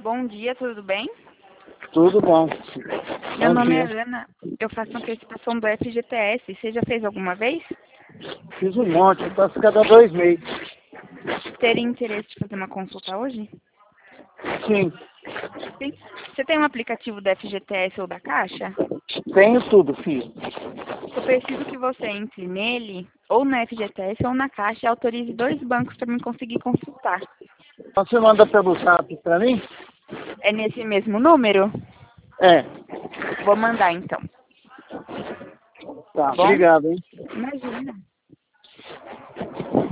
Bom dia, tudo bem? Tudo bom. Meu Bom nome dia. é Ana, eu faço antecipação do FGTS. Você já fez alguma vez? Fiz um monte, eu faço cada 2 meses. Teria interesse de fazer uma consulta hoje? Sim, Sim. Você tem um aplicativo do FGTS ou da Caixa? tenho tudo, filho. Eu preciso que você entre nele, ou na FGTS ou na Caixa, e autorize 2 bancos para mim conseguir consultar. Então você manda pelo zap pra mim? É nesse mesmo número? É. Vou mandar então. Tá, Bom? obrigado, hein? Imagina.